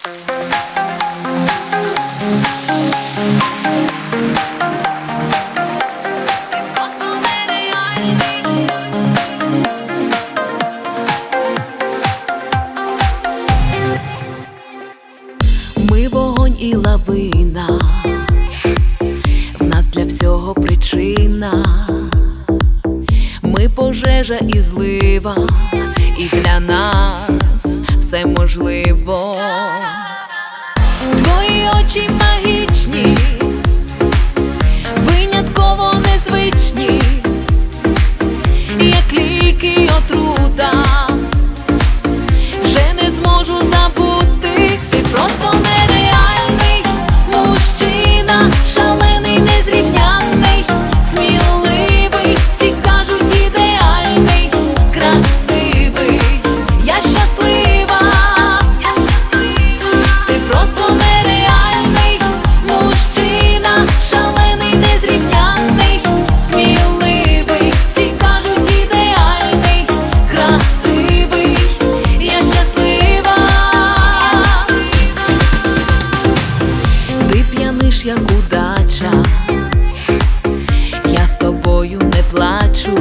Ми вогонь і лавина, в нас для всього причина. Ми пожежа і злива, і для нас все можливо. Твої очі магічні, винятково незвичні, як ліки й отрута. Вже не зможу забути, ти просто нереальний мужчина, шалений, незрівнянний, сміливий, всі кажуть ідеальний, красивий, я щаслива. Ти просто нереальний мужчина, шалений, незрівнянний, сміливий, всі кажуть ідеальний, красивий, я щаслива. Ти п'яниш, як удача, я з тобою не плачу.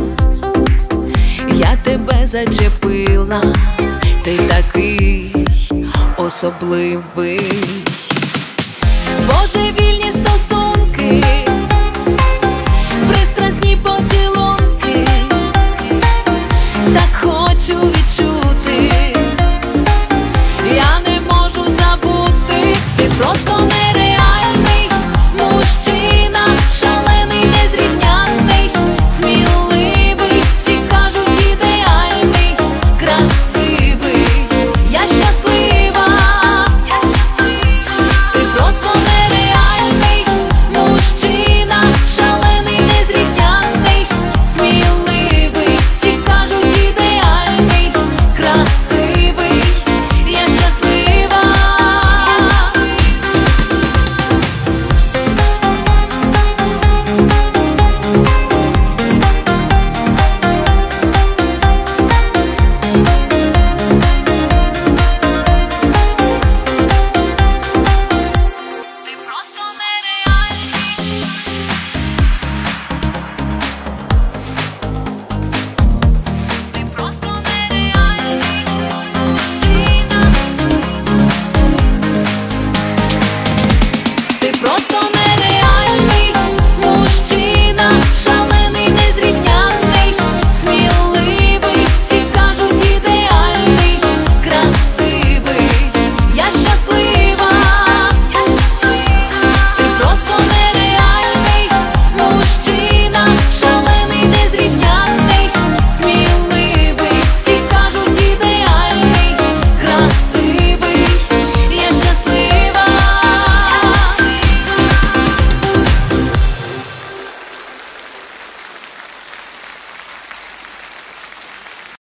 Я тебе зачепила, ти такий особливий. Божевільні стосунки,